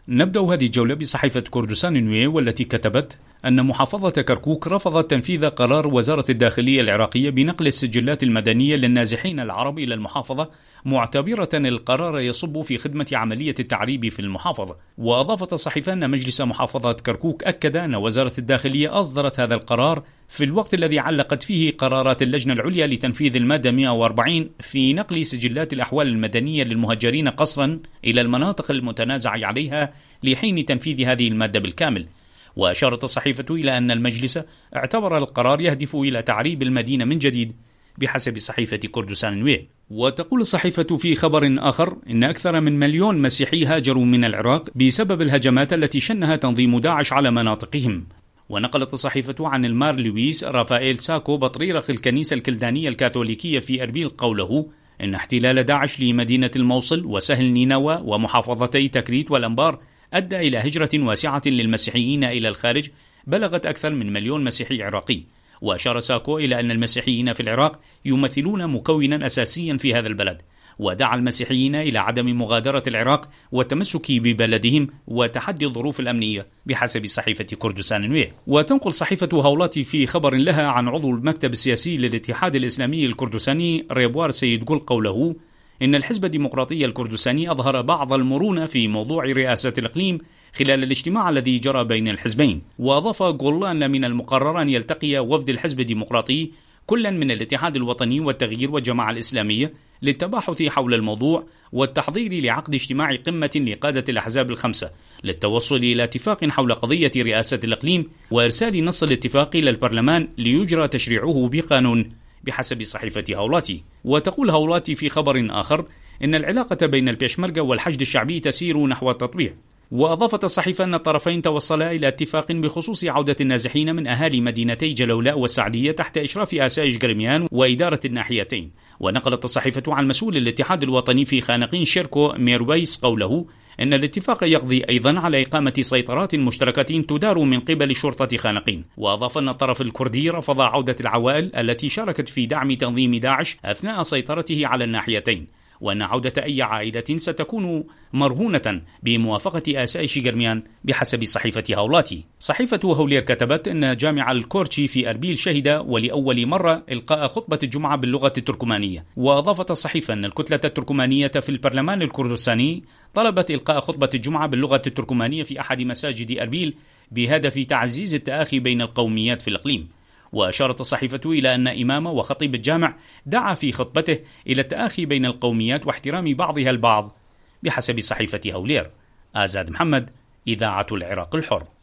نبدأ هذه الجولة بصحيفة كردستان نوية، والتي كتبت أن محافظة كركوك رفضت تنفيذ قرار وزارة الداخلية العراقية بنقل السجلات المدنية للنازحين العرب إلى المحافظة، معتبرة القرار يصب في خدمة عملية التعريب في المحافظة. وأضافت الصحيفة أن مجلس محافظة كركوك أكد أن وزارة الداخلية أصدرت هذا القرار في الوقت الذي علقت فيه قرارات اللجنة العليا لتنفيذ المادة 140 في نقل سجلات الأحوال المدنية للمهاجرين قسرا إلى المناطق المتنازع عليها لحين تنفيذ هذه المادة بالكامل. وأشارت الصحيفة إلى أن المجلس اعتبر القرار يهدف إلى تعريب المدينة من جديد بحسب صحيفة كردستان نوية. وتقول الصحيفة في خبر آخر إن أكثر من 1,000,000 مسيحي هاجروا من العراق بسبب الهجمات التي شنها تنظيم داعش على مناطقهم. ونقلت الصحيفة عن المار لويس رافائيل ساكو بطريرك الكنيسة الكلدانية الكاثوليكية في أربيل قوله إن احتلال داعش لمدينة الموصل وسهل نينوى ومحافظتي تكريت والأنبار أدى إلى هجرة واسعة للمسيحيين إلى الخارج بلغت أكثر من 1,000,000 مسيحي عراقي. وأشار ساكو إلى أن المسيحيين في العراق يمثلون مكونا أساسيا في هذا البلد، ودعا المسيحيين إلى عدم مغادرة العراق والتمسك ببلدهم وتحدي الظروف الأمنية بحسب صحيفة كردستان نوية. وتنقل صحيفة هولاتي في خبر لها عن عضو المكتب السياسي للاتحاد الإسلامي الكردستاني ريبوار سيد قل قوله إن الحزب الديمقراطي الكردستاني أظهر بعض المرونة في موضوع رئاسة الإقليم خلال الاجتماع الذي جرى بين الحزبين. وأضاف قل أن من المقرر أن يلتقي وفد الحزب الديمقراطي كلا من الاتحاد الوطني والتغيير والجماعة الإسلامية للتباحث حول الموضوع والتحضير لعقد اجتماع قمة لقادة الأحزاب الخمسة للتوصل إلى اتفاق حول قضية رئاسة الإقليم وإرسال نص الاتفاق إلى البرلمان ليجرى تشريعه بقانون بحسب صحيفة هولاتي. وتقول هولاتي في خبر آخر إن العلاقة بين البيشمركة والحشد الشعبي تسير نحو التطبيع. وأضافت الصحيفة أن الطرفين توصلا إلى اتفاق بخصوص عودة النازحين من أهالي مدينتي جلولاء والسعدية تحت إشراف آسايش قرميان وإدارة الناحيتين. ونقلت الصحيفة عن مسؤول الاتحاد الوطني في خانقين شيركو ميرويس قوله إن الاتفاق يقضي أيضا على إقامة سيطرات مشتركة تدار من قبل شرطة خانقين. وأضاف أن الطرف الكردي رفض عودة العوائل التي شاركت في دعم تنظيم داعش أثناء سيطرته على الناحيتين، وأن عودة أي عائلة ستكون مرهونة بموافقة آسايش قرميان بحسب صحيفة هولاتي. صحيفة هولير كتبت أن جامع الكورتشي في أربيل شهد ولأول مرة إلقاء خطبة الجمعة باللغة التركمانية. وأضافت الصحيفة أن الكتلة التركمانية في البرلمان الكردستاني طلبت إلقاء خطبة الجمعة باللغة التركمانية في أحد مساجد أربيل بهدف تعزيز التآخي بين القوميات في الإقليم. وأشارت الصحيفة إلى أن إمام وخطيب الجامع دعا في خطبته إلى التآخي بين القوميات واحترام بعضها البعض بحسب صحيفة هولير. آزاد محمد، إذاعة العراق الحر.